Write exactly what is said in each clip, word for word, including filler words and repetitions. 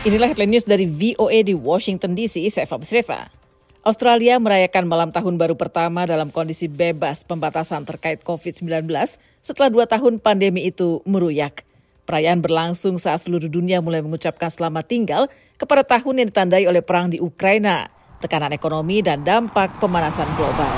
Inilah headline news dari V O A di Washington D C, saya Fabs Reva. Australia merayakan malam tahun baru pertama dalam kondisi bebas pembatasan terkait covid sembilan belas setelah dua tahun pandemi itu meruyak. Perayaan berlangsung saat seluruh dunia mulai mengucapkan selamat tinggal kepada tahun yang ditandai oleh perang di Ukraina, tekanan ekonomi dan dampak pemanasan global.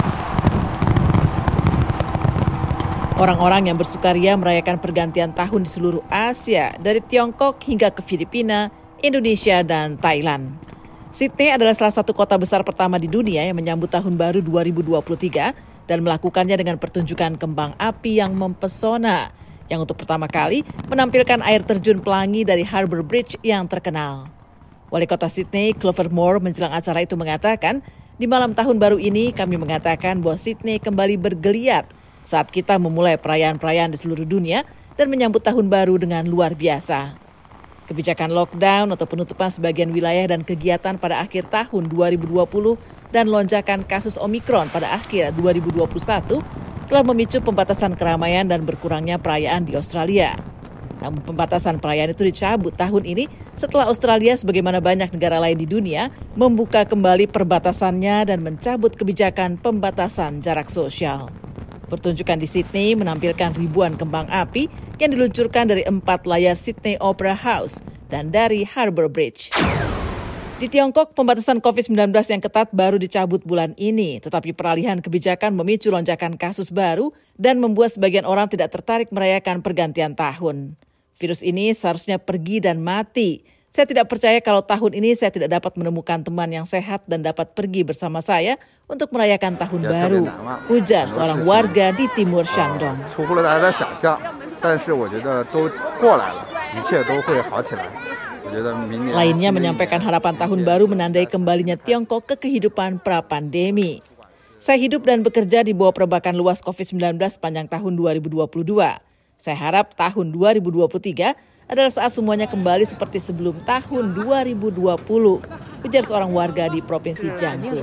Orang-orang yang bersukaria merayakan pergantian tahun di seluruh Asia, dari Tiongkok hingga ke Filipina, Indonesia, dan Thailand. Sydney adalah salah satu kota besar pertama di dunia yang menyambut Tahun Baru dua ribu dua puluh tiga dan melakukannya dengan pertunjukan kembang api yang mempesona, yang untuk pertama kali menampilkan air terjun pelangi dari Harbour Bridge yang terkenal. Wali Kota Sydney, Clover Moore, menjelang acara itu mengatakan, di malam Tahun Baru ini kami mengatakan bahwa Sydney kembali bergeliat saat kita memulai perayaan-perayaan di seluruh dunia dan menyambut Tahun Baru dengan luar biasa. Kebijakan lockdown atau penutupan sebagian wilayah dan kegiatan pada akhir tahun dua ribu dua puluh dan lonjakan kasus Omicron pada akhir dua ribu dua puluh satu telah memicu pembatasan keramaian dan berkurangnya perayaan di Australia. Namun pembatasan perayaan itu dicabut tahun ini setelah Australia sebagaimana banyak negara lain di dunia membuka kembali perbatasannya dan mencabut kebijakan pembatasan jarak sosial. Pertunjukan di Sydney menampilkan ribuan kembang api yang diluncurkan dari empat layar Sydney Opera House dan dari Harbour Bridge. Di Tiongkok, pembatasan covid sembilan belas yang ketat baru dicabut bulan ini, tetapi peralihan kebijakan memicu lonjakan kasus baru dan membuat sebagian orang tidak tertarik merayakan pergantian tahun. Virus ini seharusnya pergi dan mati. Saya tidak percaya kalau tahun ini saya tidak dapat menemukan teman yang sehat dan dapat pergi bersama saya untuk merayakan tahun ya, baru, ujar seorang warga di timur Shandong. Lainnya menyampaikan harapan tahun baru menandai kembalinya Tiongkok ke kehidupan pra-pandemi. Saya hidup dan bekerja di bawah perbakan luas covid sembilan belas sepanjang tahun dua ribu dua puluh dua. Saya harap tahun dua ribu dua puluh tiga adalah saat semuanya kembali seperti sebelum tahun dua ribu dua puluh, ujar seorang warga di Provinsi Jiangsu.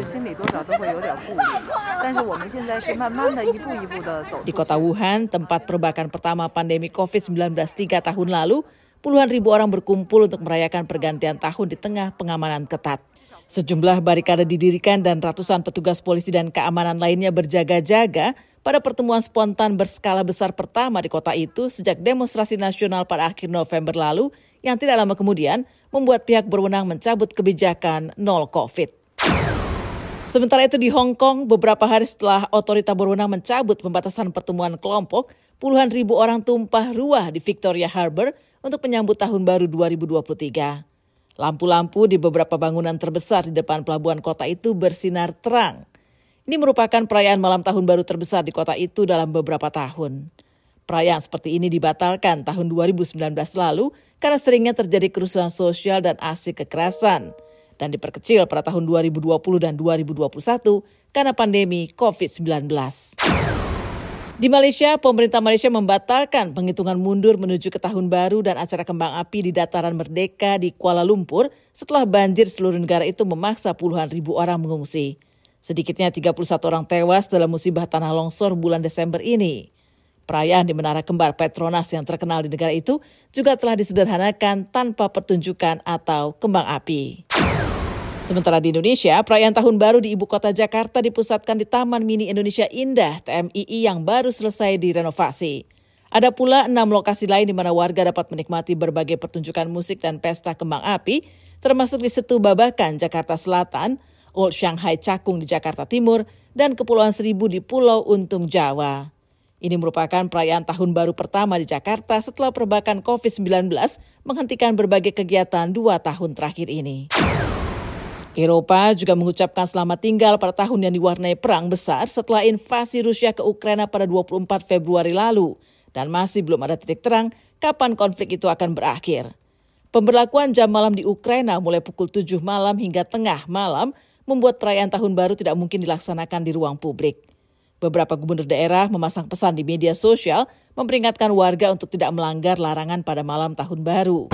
Di kota Wuhan, tempat perbakan pertama pandemi covid sembilan belas tiga tahun lalu, puluhan ribu orang berkumpul untuk merayakan pergantian tahun di tengah pengamanan ketat. Sejumlah barikade didirikan dan ratusan petugas polisi dan keamanan lainnya berjaga-jaga pada pertemuan spontan berskala besar pertama di kota itu sejak demonstrasi nasional pada akhir November lalu yang tidak lama kemudian membuat pihak berwenang mencabut kebijakan nol COVID. Sementara itu di Hong Kong, beberapa hari setelah otorita berwenang mencabut pembatasan pertemuan kelompok, puluhan ribu orang tumpah ruah di Victoria Harbour untuk menyambut Tahun Baru dua ribu dua puluh tiga. Lampu-lampu di beberapa bangunan terbesar di depan pelabuhan kota itu bersinar terang. Ini merupakan perayaan malam tahun baru terbesar di kota itu dalam beberapa tahun. Perayaan seperti ini dibatalkan tahun dua ribu sembilan belas lalu karena seringnya terjadi kerusuhan sosial dan aksi kekerasan, dan diperkecil pada tahun dua ribu dua puluh dan dua ribu dua puluh satu karena pandemi covid sembilan belas. Di Malaysia, pemerintah Malaysia membatalkan penghitungan mundur menuju ke Tahun Baru dan acara kembang api di Dataran Merdeka di Kuala Lumpur setelah banjir seluruh negara itu memaksa puluhan ribu orang mengungsi. Sedikitnya tiga puluh satu orang tewas dalam musibah tanah longsor bulan Desember ini. Perayaan di Menara Kembar Petronas yang terkenal di negara itu juga telah disederhanakan tanpa pertunjukan atau kembang api. Sementara di Indonesia, perayaan Tahun Baru di Ibu Kota Jakarta dipusatkan di Taman Mini Indonesia Indah T M I I yang baru selesai direnovasi. Ada pula enam lokasi lain di mana warga dapat menikmati berbagai pertunjukan musik dan pesta kembang api, termasuk di Setu Babakan, Jakarta Selatan, Old Shanghai Cakung di Jakarta Timur, dan Kepulauan Seribu di Pulau Untung, Jawa. Ini merupakan perayaan Tahun Baru pertama di Jakarta setelah perbakan covid sembilan belas menghentikan berbagai kegiatan dua tahun terakhir ini. Eropa juga mengucapkan selamat tinggal pada tahun yang diwarnai perang besar setelah invasi Rusia ke Ukraina pada dua puluh empat Februari lalu, dan masih belum ada titik terang kapan konflik itu akan berakhir. Pemberlakuan jam malam di Ukraina mulai pukul tujuh malam hingga tengah malam membuat perayaan Tahun Baru tidak mungkin dilaksanakan di ruang publik. Beberapa gubernur daerah memasang pesan di media sosial memperingatkan warga untuk tidak melanggar larangan pada malam Tahun Baru.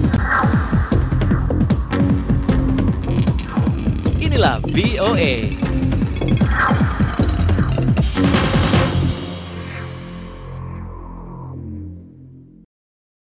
Inilah V O A.